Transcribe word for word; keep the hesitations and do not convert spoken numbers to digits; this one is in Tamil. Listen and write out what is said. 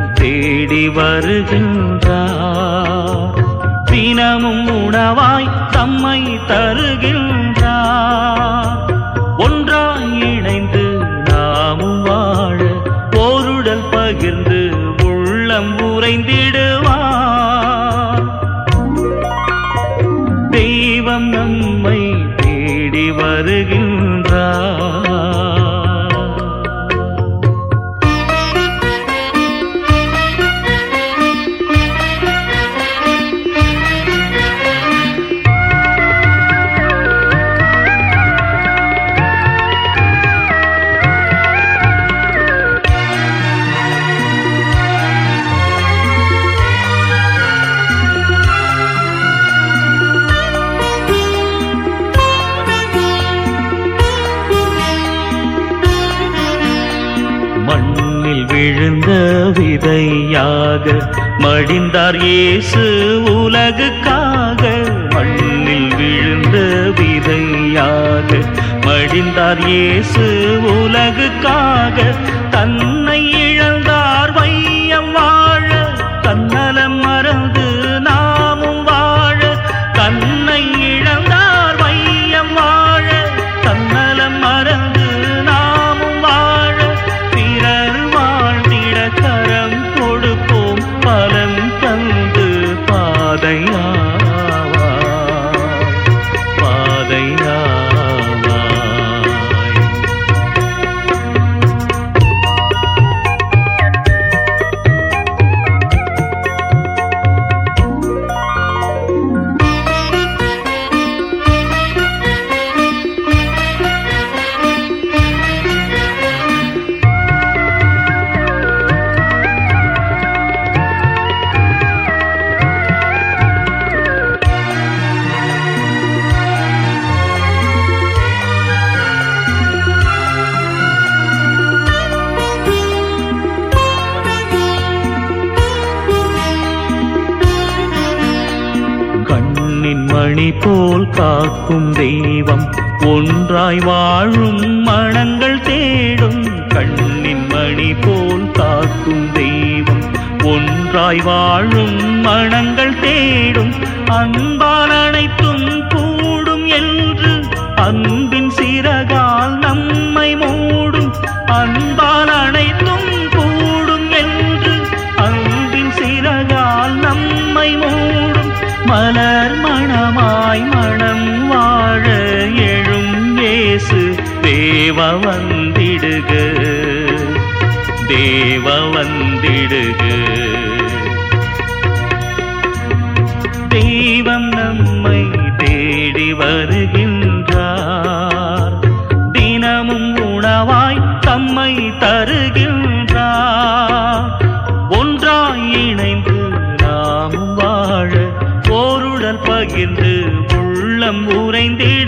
தேடி வருகின்றார். தினமும் உணவாய் தம்மை தருகின்றார். ஒன்றாய் இணைந்து நாமும் வாழ ஓருடல் பகிர்ந்து உள்ளம் உறைந்திடுவார். தெய்வம் நம்மை தேடி வருகின்றார். மண்ணில் விழுந்த விதையாக மடிந்தார் இயேசு உலகுக்காக. மண்ணில் விழுந்த விதையாக மடிந்தார் இயேசு உலகுக்காக. தன்னை இழந்தார் வையம் வாழ, தன்னலம் மறந்து நாமும் வாழ. தன்னை இழந்தார் வையம் வாழ, தன்னலம் மறந்து நாமும் வாழ. பிறர் வாழ்ந்திட கரம் கொடுப்போம், பலன் தந்து பாதையாவாய் பாதையாவாய். மணி போல் காக்கும் தெய்வம், ஒன்றாய் வாழும் மனங்கள் தேடும். கண்ணின் மணி போல் காக்கும் தெய்வம், ஒன்றாய் வாழும் மனங்கள் தேடும். அன்பால் அனைத்தும் கூடும் என்று அன்பின் சிறகால் நம்மை மூடும். அன்பால் அனைத்தும் கூடும் என்று அன்பின் சிறகால் நம்மை மூடும். மலர் மணமாய் மனம் வாழ எழும் இயேசு தேவ வந்திடுக, தேவ வந்திடுக. தெய்வம் நம்மை தேடி வருகின்றார். தினமும் உணவாய் தம்மை தருகின்றார். ஒன்றாய் இணைந்து நாமும் வாழ ஓருடல் பகிர்ந்து உள்ளம் உறைந்திட